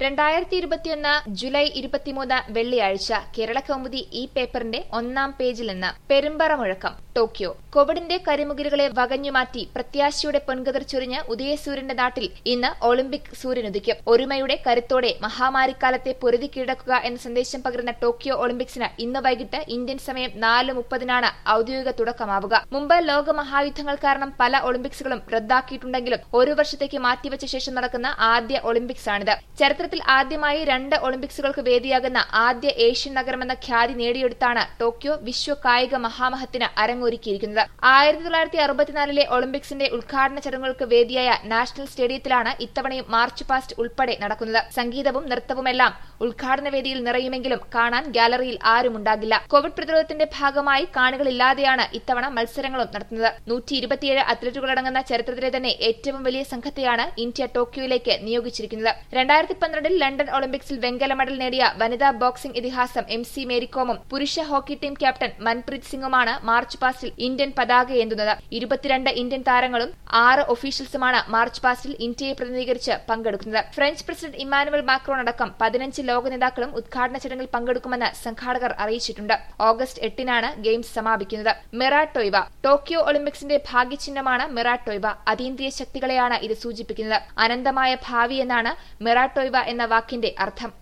2021 July 23 വെള്ളിയാഴ്ച കേരള കൗമുദി ഈ പേപ്പറിന്റെ ഒന്നാം പേജിൽ നിന്ന് പെരുമ്പറ മുഴക്കം ടോക്കിയോ കോവിഡിന്റെ കരിമുകിലുകളെ വകഞ്ഞുമാറ്റി പ്രത്യാശയുടെ പൊൻകതിർ ചൊരിഞ്ഞ് ഉദയസൂര്യന്റെ നാട്ടിൽ ഇന്ന് ഒളിമ്പിക് സൂര്യനുദിക്കും. ഒരുമയുടെ കരുത്തോടെ മഹാമാരിക്കാലത്തെ പൊരുതി കീഴടക്കുക എന്ന സന്ദേശം പകരുന്ന ടോക്കിയോ ഒളിമ്പിക്സിന് ഇന്ന് വൈകിട്ട് ഇന്ത്യൻ സമയം 4:30 ഔദ്യോഗിക തുടക്കമാവുക. മുമ്പ് ലോകമഹായുദ്ധങ്ങൾ കാരണം പല ഒളിമ്പിക്സുകളും റദ്ദാക്കിയിട്ടുണ്ടെങ്കിലും ഒരു വർഷത്തേക്ക് മാറ്റിവെച്ച ശേഷം നടക്കുന്ന ആദ്യ ഒളിമ്പിക്സാണിത്. ചരിത്രത്തിൽ ആദ്യമായി 2 ഒളിമ്പിക്സുകൾക്ക് വേദിയാകുന്ന ആദ്യ ഏഷ്യൻ നഗരമെന്ന ഖ്യാതി നേടിയെടുത്താണ് ടോക്കിയോ വിശ്വ കായിക മഹാമഹത്തിന് അരങ്ങൊരുക്കിയിരിക്കുന്നത്. 1964 ഒളിമ്പിക്സിന്റെ ഉദ്ഘാടന ചടങ്ങുകൾക്ക് വേദിയായ നാഷണൽ സ്റ്റേഡിയത്തിലാണ് ഇത്തവണയും മാർച്ച് പാസ്റ്റ് ഉൾപ്പെടെ നടക്കുന്നത്. സംഗീതവും നൃത്തവുമെല്ലാം ഉദ്ഘാടന വേദിയിൽ നിറയുമെങ്കിലും കാണാൻ ഗാലറിയിൽ ആരുമുണ്ടാകില്ല. കോവിഡ് പ്രതിരോധത്തിന്റെ ഭാഗമായി കാണികളില്ലാതെയാണ് ഇത്തവണ മത്സരങ്ങളും നടത്തുന്നത്. 127 അത്ലറ്റുകളടങ്ങുന്ന ചരിത്രത്തിലെ തന്നെ ഏറ്റവും വലിയ സംഘത്തെയാണ് ഇന്ത്യ ടോക്കിയോയിലേക്ക് നിയോഗിച്ചിരിക്കുന്നത്. 2012 ലണ്ടൻ ഒളിമ്പിക്സിൽ വെങ്കല മെഡൽ നേടിയ വനിതാ ബോക്സിംഗ് ഇതിഹാസം MC മേരികോമും പുരുഷ ഹോക്കി ടീം ക്യാപ്റ്റൻ മൻപ്രീത് സിംഗുമാണ് മാർച്ച് പാസ്റ്റിൽ ഇന്ത്യൻ പതാകയേന്തുന്നത്. 22 ഇന്ത്യൻ താരങ്ങളും 6 ഒഫീഷ്യൽസുമാണ് മാർച്ച് പാസ്റ്റിൽ ഇന്ത്യയെ പ്രതിനിധീകരിച്ച് പങ്കെടുക്കുന്നത്. ഫ്രഞ്ച് പ്രസിഡന്റ് ഇമ്മാനുവൽ മാക്രോൺ അടക്കം 15 ലോക നേതാക്കളും ഉദ്ഘാടന ചടങ്ങിൽ പങ്കെടുക്കുമെന്ന് സംഘാടകർ അറിയിച്ചിട്ടുണ്ട്. ഓഗസ്റ്റ് 8 ഗെയിംസ് സമാപിക്കുന്നത്. മിറാട്ടോയ്വ ടോക്കിയോ ഒളിമ്പിക്സിന്റെ ഭാഗ്യചിഹ്നമാണ് മിറാട്ടോയ്വ. അതീന്ദ്രിയ ശക്തികളെയാണ് ഇത് സൂചിപ്പിക്കുന്നത്. അനന്തമായ ഭാവി എന്നാണ് മിറാട്ടോയ്വ എന്ന വാക്കിന്റെ അർത്ഥം.